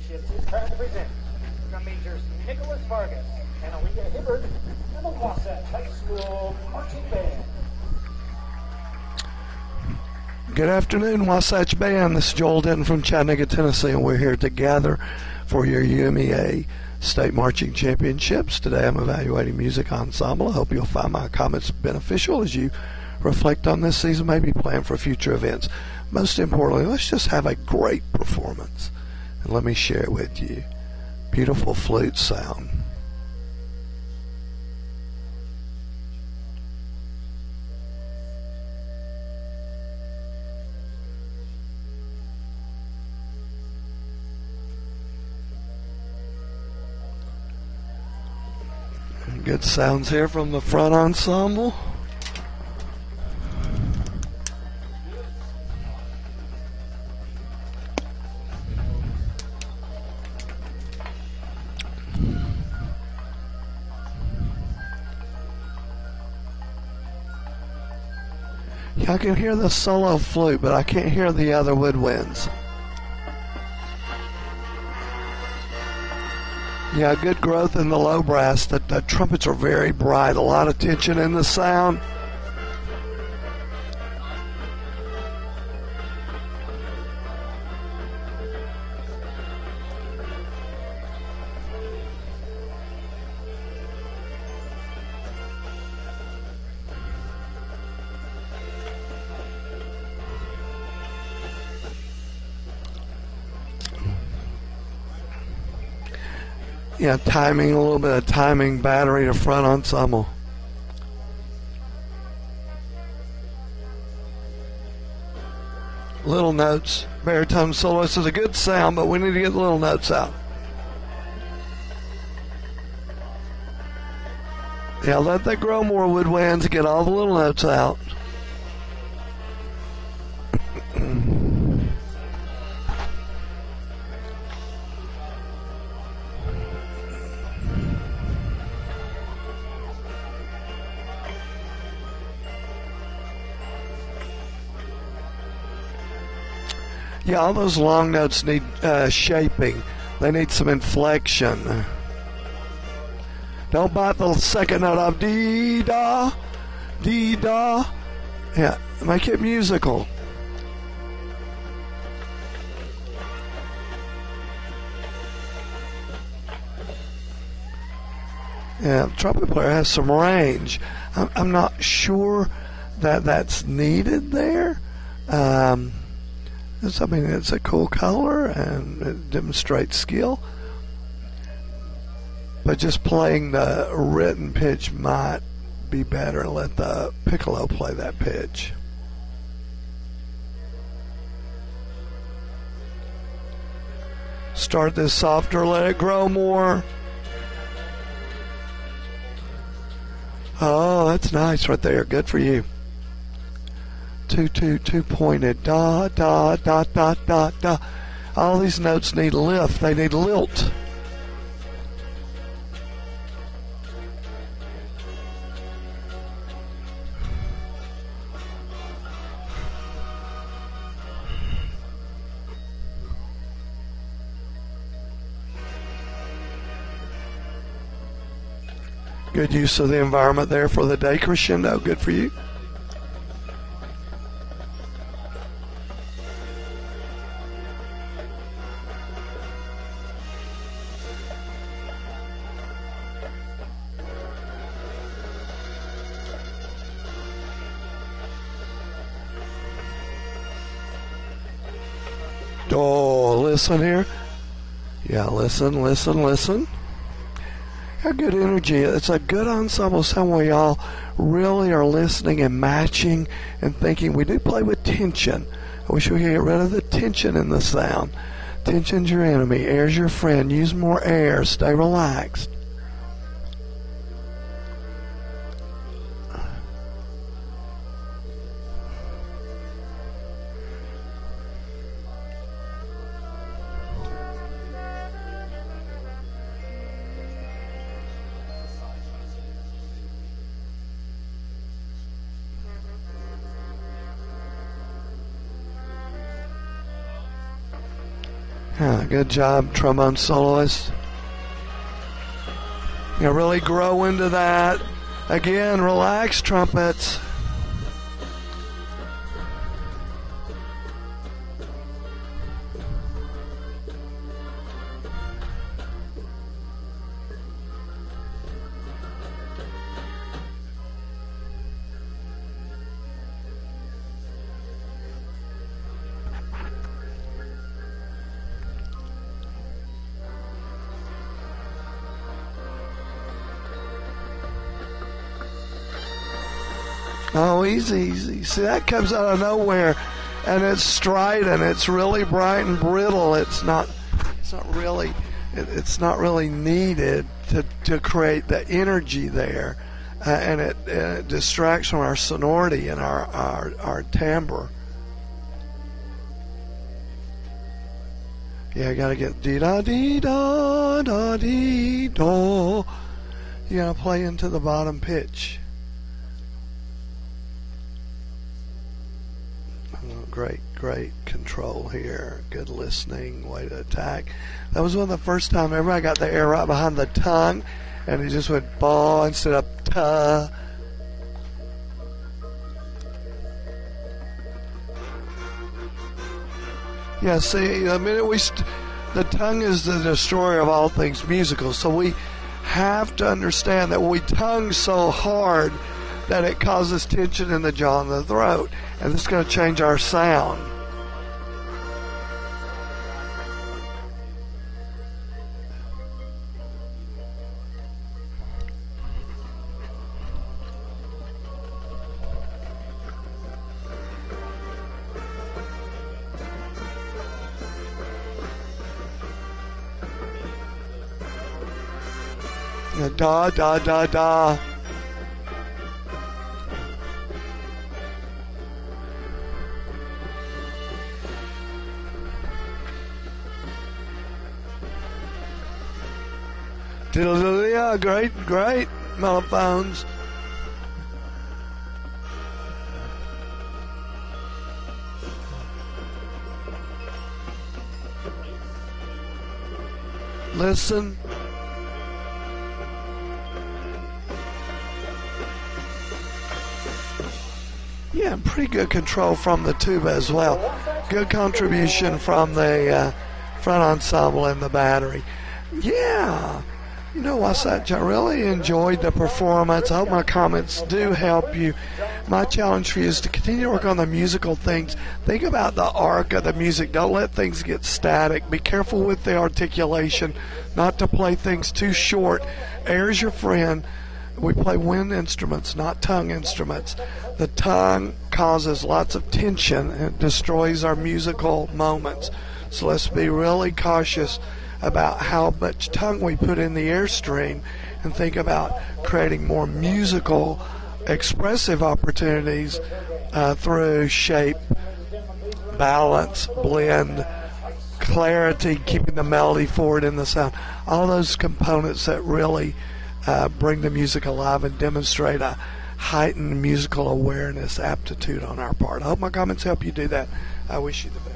Championships is proud to present from Majors Nicholas Vargas and Aaliyah Hibbert and the Wasatch High School Marching Band. Good afternoon, Wasatch Band. This is Joel Denton from Chattanooga, Tennessee, and we're here together for your UMEA State Marching Championships. Today I'm evaluating music ensemble. I hope you'll find my comments beneficial as you reflect on this season, maybe plan for future events. Most importantly, let's just have a great performance. And let me share it with you. Beautiful flute sound. Good sounds here from the front ensemble. I can hear the solo flute, but I can't hear the other woodwinds. Yeah, good growth in the low brass. The trumpets are very bright, a lot of tension in the sound. Yeah, timing, a little bit of timing, battery to front ensemble. Little notes, baritone soloist is a good sound, but we need to get the little notes out. Yeah, let that grow more, woodwinds, get all the little notes out. Yeah, all those long notes need shaping. They need some inflection. Don't bite the second note off. Dee-da, dee-da. Yeah, make it musical. Yeah, the trumpet player has some range. I'm not sure that that's needed there. I mean, it's a cool color and it demonstrates skill. But just playing the written pitch might be better and let the piccolo play that pitch. Start this softer, let it grow more. Oh, that's nice right there. Good for you. Two pointed, da, da, da, da, da, da. All these notes need lift. They need lilt. Good use of the environment there for the day crescendo. Good for you. Oh, listen here. Yeah, listen, listen, listen. How good energy. It's a good ensemble sound where y'all really are listening and matching and thinking. We do play with tension. I wish we could get rid of the tension in the sound. Tension's your enemy. Air's your friend. Use more air. Stay relaxed. Yeah, good job, trombone soloist. Really grow into that. Again, relax, trumpets. Oh, easy. See, that comes out of nowhere, and it's strident. It's really bright and brittle. It's not really needed to create the energy there, and it distracts from our sonority and our timbre. Yeah, I gotta get dee da dee da da dee do. You gotta play into the bottom pitch. Great control here. Good listening, way to attack. That was one of the first time everybody got the air right behind the tongue, and it just went ba instead of ta. Yeah, see, the minute the tongue is the destroyer of all things musical, so we have to understand that we tongue so hard that it causes tension in the jaw and the throat, and this is going to change our sound. Da da da da. Yeah, great mellophones. Listen. Yeah, pretty good control from the tuba as well. Good contribution from the front ensemble and the battery. Yeah. You know, Wasatch, I really enjoyed the performance. I hope my comments do help you. My challenge for you is to continue to work on the musical things. Think about the arc of the music. Don't let things get static. Be careful with the articulation, not to play things too short. Air's your friend. We play wind instruments, not tongue instruments. The tongue causes lots of tension and destroys our musical moments. So let's be really cautious about how much tongue we put in the airstream and think about creating more musical, expressive opportunities through shape, balance, blend, clarity, keeping the melody forward in the sound. All those components that really bring the music alive and demonstrate a heightened musical awareness aptitude on our part. I hope my comments help you do that. I wish you the best.